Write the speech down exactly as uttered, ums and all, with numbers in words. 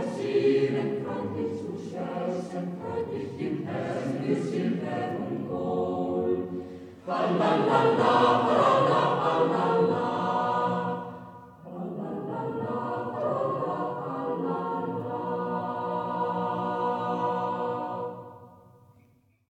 spazieren, freundlich zu scherzen, freundlich im Herzen, Silber und Gold. La la la la la.